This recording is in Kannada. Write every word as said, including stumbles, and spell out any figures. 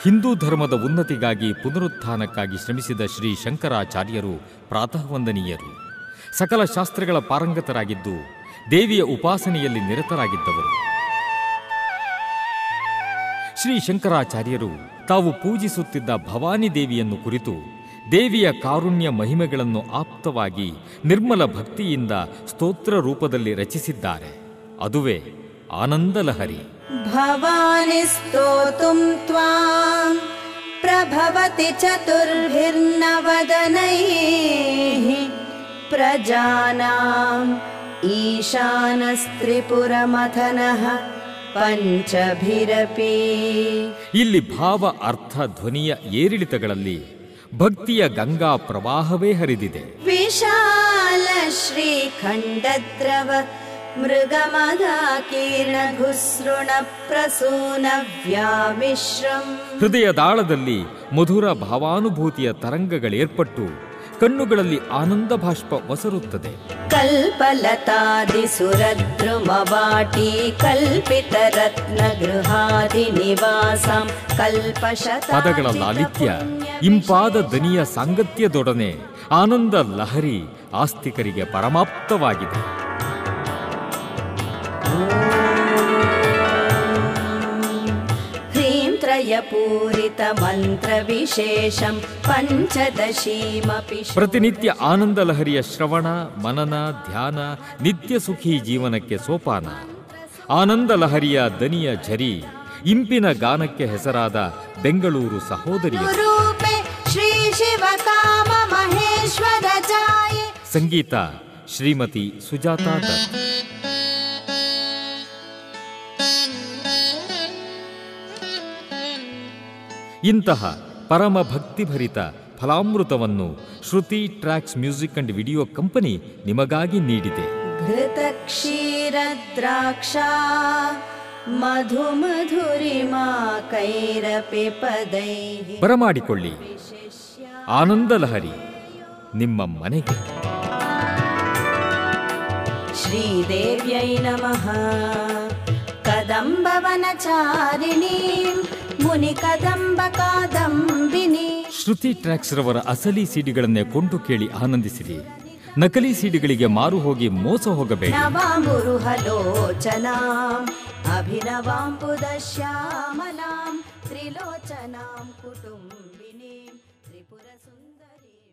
ಹಿಂದೂ ಧರ್ಮದ ಉನ್ನತಿಗಾಗಿ ಪುನರುತ್ಥಾನಕ್ಕಾಗಿ ಶ್ರಮಿಸಿದ ಶ್ರೀ ಶಂಕರಾಚಾರ್ಯರು ಪ್ರಾತಃವಂದನೀಯರು. ಸಕಲ ಶಾಸ್ತ್ರಗಳ ಪಾರಂಗತರಾಗಿದ್ದು ದೇವಿಯ ಉಪಾಸನೆಯಲ್ಲಿ ನಿರತರಾಗಿದ್ದವರು. ಶ್ರೀ ಶಂಕರಾಚಾರ್ಯರು ತಾವು ಪೂಜಿಸುತ್ತಿದ್ದ ಭವಾನಿ ದೇವಿಯನ್ನು ಕುರಿತು ದೇವಿಯ ಕಾರುಣ್ಯ ಮಹಿಮೆಗಳನ್ನು ಆಪ್ತವಾಗಿ ನಿರ್ಮಲ ಭಕ್ತಿಯಿಂದ ಸ್ತೋತ್ರ ರೂಪದಲ್ಲಿ ರಚಿಸಿದ್ದಾರೆ. ಅದುವೇ ಆನಂದಲಹರಿ. ಭವಾನಿ ಸ್ತೋತುಂ ತ್ವಾಂ ಪ್ರಭವತಿ ಚತುರ್ಭಿರ್ನವದನೈಃ ಪ್ರಜಾನಾಂ ಈಶಾನಸ್ತ್ರಿಪುರಮಥನಃ ಪಂಚಭಿರಪಿ. ಇಲ್ಲಿ ಭಾವ ಅರ್ಥ ಧ್ವನಿಯ ಏರಿಳಿತಗಳಲ್ಲಿ ಭಕ್ತಿಯ ಗಂಗಾ ಪ್ರವಾಹವೇ ಹರಿದಿದೆ. ವಿಶಾಲ ಶ್ರೀಖಂಡದ್ರವ ಮೃಗಮದಾಕೀರ್ಣ ಘುಸೃಣ ಪ್ರಸೂನ ವ್ಯಾಮಿಶ್ರಂ. ಹೃದಯದಾಳದಲ್ಲಿ ಮಧುರ ಭಾವಾನುಭೂತಿಯ ತರಂಗಗಳೇರ್ಪಟ್ಟು ಕಣ್ಣುಗಳಲ್ಲಿ ಆನಂದ ಬಾಷ್ಪ ಒಸರುತ್ತದೆ. ಕಲ್ಪಲತಾದಿ ಸುರದ್ರುಮವಾಟಿ ಕಲ್ಪಿತ ರತ್ನ ಗೃಹಾದಿ ನಿವಾಸಂ ಕಲ್ಪಶತ. ಪದಗಳ ಲಾಲಿತ್ಯ ಇಂಪಾದ ದನಿಯ ಸಾಂಗತ್ಯದೊಡನೆ ಆನಂದ ಲಹರಿ ಆಸ್ತಿಕರಿಗೆ ಪರಮಾಪ್ತವಾಗಿದೆ. ತ್ರಯಪೂರಿತ ಮಂತ್ರ ವಿಶೇಷಂ ಪಂಚದಶೀಮಪಿ. ಪ್ರತಿನಿತ್ಯ ಆನಂದ ಲಹರಿಯ ಶ್ರವಣ ಮನನ ಧ್ಯಾನ ನಿತ್ಯ ಸುಖಿ ಜೀವನಕ್ಕೆ ಸೋಪಾನ. ಆನಂದ ಲಹರಿಯ ದನಿಯ ಝರಿ ಇಂಪಿನ ಗಾನಕ್ಕೆ ಹೆಸರಾದ ಬೆಂಗಳೂರು ಸಹೋದರಿಯರು. ಶ್ರೀ ಶಿವ ಕಾಮ ಮಹೇಶ್ವರ ಜಾಯೆ. ಸಂಗೀತ ಶ್ರೀಮತಿ ಸುಜಾತಾ ದತ್. ಇಂತಹ ಪರಮ ಭಕ್ತಿಭರಿತ ಫಲಾಮೃತವನ್ನು Shruti tracks music and video company ನಿಮಗಾಗಿ ನೀಡಿದೆ. ಘೃತ ಕ್ಷೀರ ದ್ರಾಕ್ಷಾ ಮಧು ಮಧುರಿಮಾ ಕೈರಪಿ ಪದೈಃ. ಬರಮಾಡಿಕೊಳ್ಳಿ ಆನಂದ ಲಹರಿ ನಿಮ್ಮ ಮನೆಗೆ. ಶ್ರೀದೇವ್ಯೈ ನಮಃ. ಕದಂಬವನಚಾರಿಣೀ ಮುನಿ ಕದಂಬ ಕಾದಂಬಿನಿ. ಶ್ರುತಿ ಟ್ರ್ಯಾಕ್ಸ್ ರವರ ಅಸಲಿ ಸಿಡಿಗಳನ್ನೇ ಕೊಂಡು ಕೇಳಿ ಆನಂದಿಸಿರಿ. ನಕಲಿ ಸಿಡಿಗಳಿಗೆ ಮಾರು ಹೋಗಿ ಮೋಸ ಹೋಗಬೇಡಿ. ನವಾಂಬುರುಹಲೋಚನಾಂ ಅಭಿನವಾಂಬುದ ಶ್ಯಾಮಲಾಂ ತ್ರಿಲೋಚನಾಂ ಕುಟುಂಬಿನೀಂ ತ್ರಿಪುರ ಸುಂದರಿ.